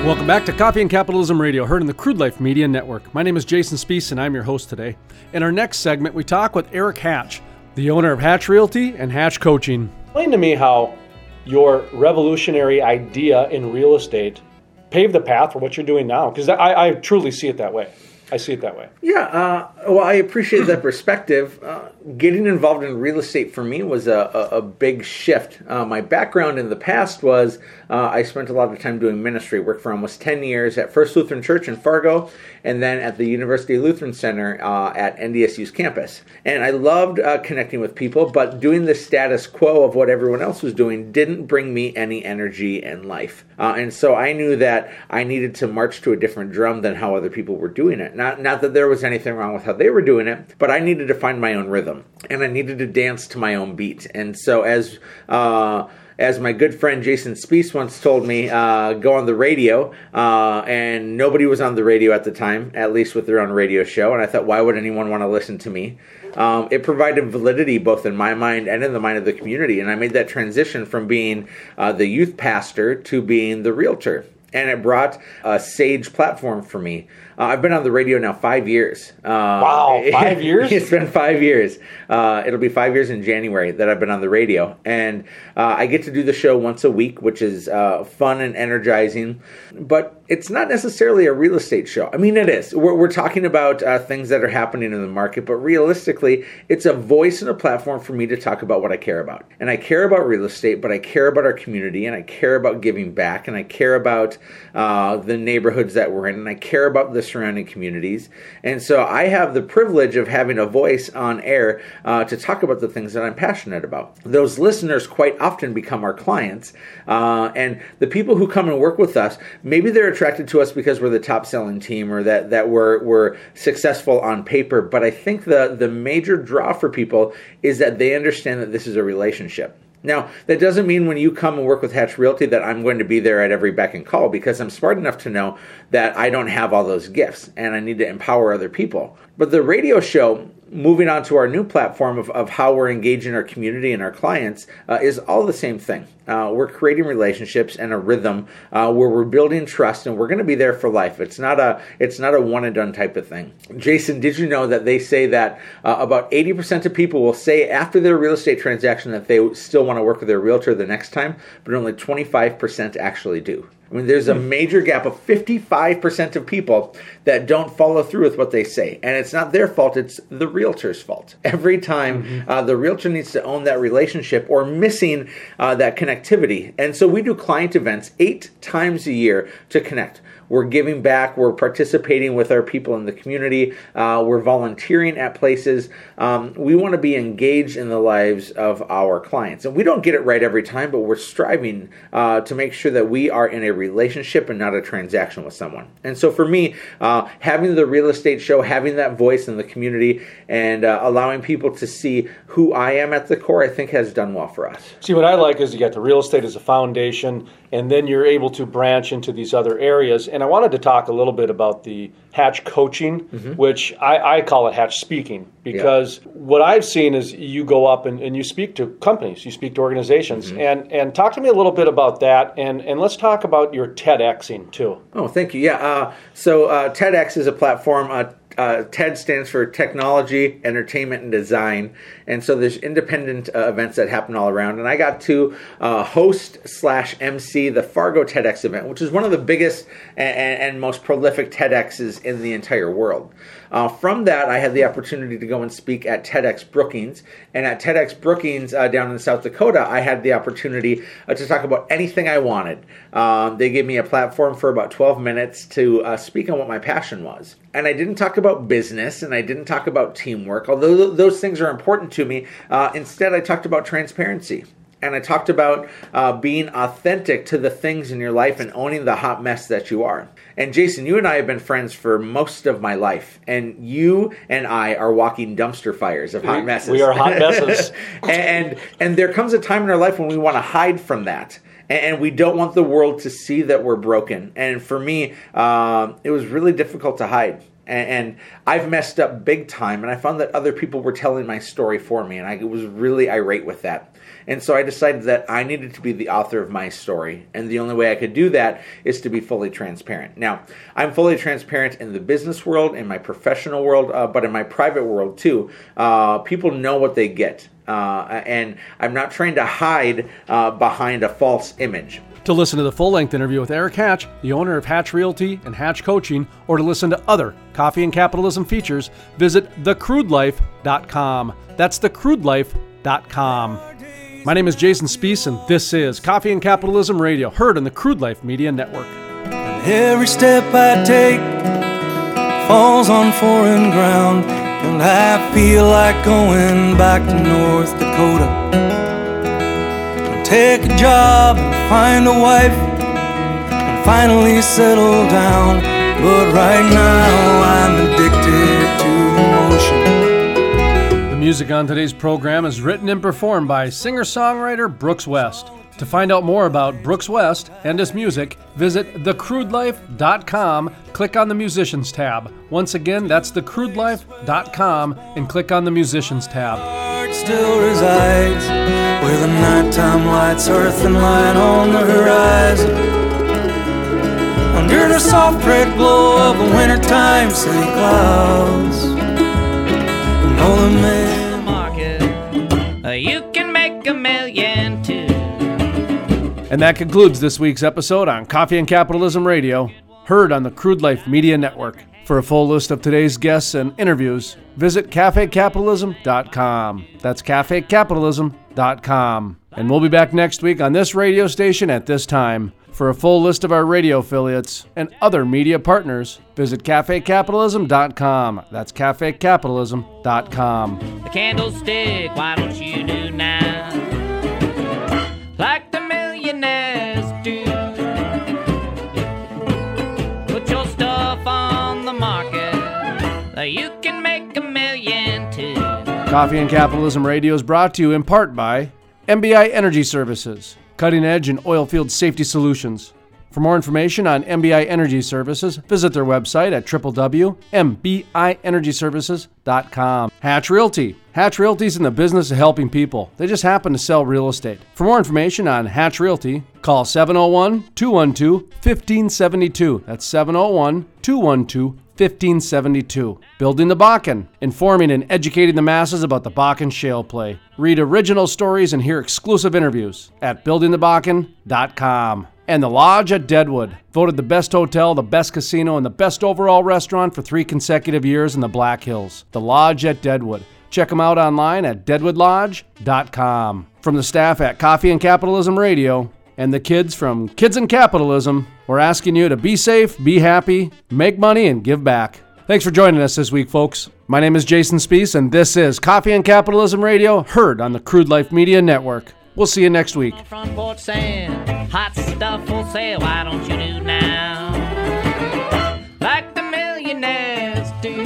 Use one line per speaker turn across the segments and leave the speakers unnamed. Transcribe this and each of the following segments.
Welcome back to Coffee and Capitalism Radio, heard in the Crude Life Media Network. My name is Jason Spees, and I'm your host today. In our next segment, we talk with Eric Hatch, the owner of Hatch Realty and Hatch Coaching.
Explain to me how your revolutionary idea in real estate paved the path for what you're doing now, because I truly see it that way. I see it that way.
Yeah, well, I appreciate that perspective. Getting involved in real estate for me was a big shift. My background in the past was I spent a lot of time doing ministry, worked for almost 10 years at First Lutheran Church in Fargo, and then at the University Lutheran Center at NDSU's campus. And I loved connecting with people, but doing the status quo of what everyone else was doing didn't bring me any energy and life. And so I knew that I needed to march to a different drum than how other people were doing it. Not that there was anything wrong with how they were doing it, but I needed to find my own rhythm, and I needed to dance to my own beat. And so as my good friend Jason Spees once told me, go on the radio, and nobody was on the radio at the time, at least with their own radio show, and I thought, why would anyone want to listen to me? It provided validity both in my mind and in the mind of the community, and I made that transition from being the youth pastor to being the realtor. And it brought a sage platform for me. I've been on the radio now 5 years.
Wow, 5 years?
It's been 5 years. It'll be 5 years in January that I've been on the radio. And I get to do the show once a week, which is fun and energizing. But it's not necessarily a real estate show. I mean, it is. We're talking about things that are happening in the market. But realistically, it's a voice and a platform for me to talk about what I care about. And I care about real estate, but I care about our community. And I care about giving back. And I care about the neighborhoods that we're in. And I care about the surrounding communities. And so I have the privilege of having a voice on air to talk about the things that I'm passionate about. Those listeners quite often become our clients. And the people who come and work with us, maybe they're attracted to us because we're the top selling team or that we're successful on paper. But I think the major draw for people is that they understand that this is a relationship. Now, that doesn't mean when you come and work with Hatch Realty that I'm going to be there at every beck and call, because I'm smart enough to know that I don't have all those gifts and I need to empower other people. But the radio show, moving on to our new platform of how we're engaging our community and our clients, is all the same thing. We're creating relationships and a rhythm where we're building trust, and we're going to be there for life. It's not a one and done type of thing. Jason, did you know that they say that about 80% of people will say after their real estate transaction that they still want to work with their realtor the next time, but only 25% actually do? I mean, there's a major gap of 55% of people that don't follow through with what they say. And it's not their fault, it's the realtor's fault. Every time the realtor needs to own that relationship or missing that connectivity. And so we do client events 8 times a year to connect. We're giving back. We're participating with our people in the community. We're volunteering at places. We want to be engaged in the lives of our clients. And we don't get it right every time, but we're striving to make sure that we are in a relationship and not a transaction with someone. And so for me, having the real estate show, having that voice in the community, and allowing people to see who I am at the core, I think has done well for us.
See, what I like is you got the real estate as a foundation, and then you're able to branch into these other areas. And I wanted to talk a little bit about the Hatch Coaching, which I call it Hatch Speaking, because what I've seen is you go up and you speak to companies, you speak to organizations, and talk to me a little bit about that, and let's talk about your TEDxing too.
Oh, thank you. Yeah, so TEDx is a platform. TED stands for Technology, Entertainment, and Design. And so there's independent events that happen all around. And I got to host/MC the Fargo TEDx event, which is one of the biggest and most prolific TEDx's in the entire world. From that, I had the opportunity to go and speak at TEDx Brookings. And at TEDx Brookings down in South Dakota, I had the opportunity to talk about anything I wanted. They gave me a platform for about 12 minutes to speak on what my passion was. And I didn't talk about business, and I didn't talk about teamwork, although those things are important to me. Instead, I talked about transparency. And I talked about being authentic to the things in your life and owning the hot mess that you are. And Jason, you and I have been friends for most of my life. And you and I are walking dumpster fires of hot messes.
We are hot messes.
and there comes a time in our life when we want to hide from that. And we don't want the world to see that we're broken. And for me, it was really difficult to hide. And I've messed up big time, and I found that other people were telling my story for me, and I was really irate with that. And so I decided that I needed to be the author of my story, and the only way I could do that is to be fully transparent. Now, I'm fully transparent in the business world, in my professional world, but in my private world too. People know what they get, and I'm not trying to hide behind a false image.
To listen to the full-length interview with Eric Hatch, the owner of Hatch Realty and Hatch Coaching, or to listen to other Coffee and Capitalism features, visit thecrudelife.com. That's thecrudelife.com. My name is Jason Spiess, and this is Coffee and Capitalism Radio, heard on the Crude Life Media Network.
Every step I take falls on foreign ground, and I feel like going back to North Dakota. Take a job and find a wife and finally settle down, but right now I'm addicted to motion.
The music on today's program is written and performed by singer-songwriter Brooks West. To find out more about Brooks West and his music, visit thecrudelife.com, click on the Musicians tab. Once again, that's thecrudelife.com and click on the Musicians tab.
Heart still resides where the nighttime lights earth and light on the horizon. Under the soft red glow of the wintertime city clouds. And all the men market, you can make $1 million too.
And that concludes this week's episode on Coffee and Capitalism Radio, heard on the Crude Life Media Network. For a full list of today's guests and interviews, visit cafecapitalism.com. That's cafecapitalism.com. And we'll be back next week on this radio station at this time. For a full list of our radio affiliates and other media partners, visit cafecapitalism.com. That's cafecapitalism.com.
The candlestick, why don't you do now? Like the millionaires do. Put your stuff on the market. You can make $1 million too.
Coffee and Capitalism Radio is brought to you in part by MBI Energy Services, cutting edge in oil field safety solutions. For more information on MBI Energy Services, visit their website at www.mbienergyservices.com. Hatch Realty. Hatch Realty is in the business of helping people. They just happen to sell real estate. For more information on Hatch Realty, call 701-212-1572. That's 701-212-1572. Building the Bakken, informing and educating the masses about the Bakken shale play. Read original stories and hear exclusive interviews at buildingthebakken.com. And the Lodge at Deadwood, voted the best hotel, the best casino, and the best overall restaurant for 3 consecutive years in the Black Hills. The Lodge at Deadwood. Check them out online at deadwoodlodge.com. From the staff at Coffee and Capitalism Radio and the kids from Kids in Capitalism, we're asking you to be safe, be happy, make money, and give back. Thanks for joining us this week, folks. My name is Jason Spiess, and this is Coffee and Capitalism Radio, heard on the Crude Life Media Network. We'll see you next week.
Front porch saying, hot stuff for sale, why don't you do now? Like the millionaires do.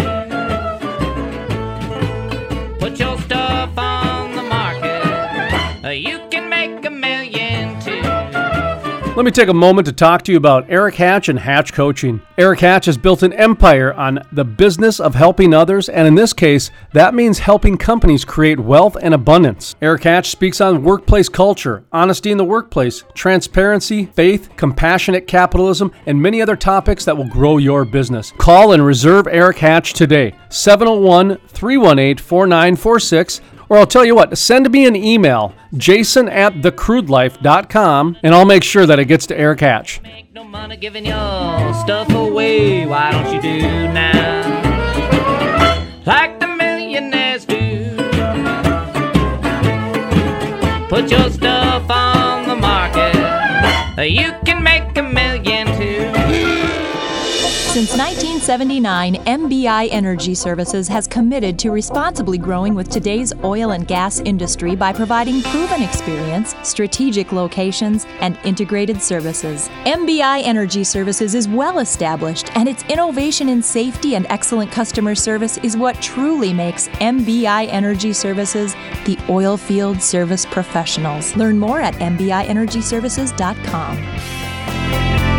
Put your stuff on the market. You can make $1 million too.
Let me take a moment to talk to you about Eric Hatch and Hatch Coaching. Eric Hatch has built an empire on the business of helping others, and in this case, that means helping companies create wealth and abundance. Eric Hatch speaks on workplace culture, honesty in the workplace, transparency, faith, compassionate capitalism, and many other topics that will grow your business. Call and reserve Eric Hatch today, 701-318-4946. Or I'll tell you what, send me an email, jason@thecrudelife.com, and I'll make sure that it gets to Eric Hatch.
Make no money giving your stuff away, why don't you do now? Like the millionaires do. Put your stuff on the market. You can make $1 million too.
Since 1979, MBI Energy Services has committed to responsibly growing with today's oil and gas industry by providing proven experience, strategic locations, and integrated services. MBI Energy Services is well established, and its innovation in safety and excellent customer service is what truly makes MBI Energy Services the oil field service professionals. Learn more at mbienergyservices.com.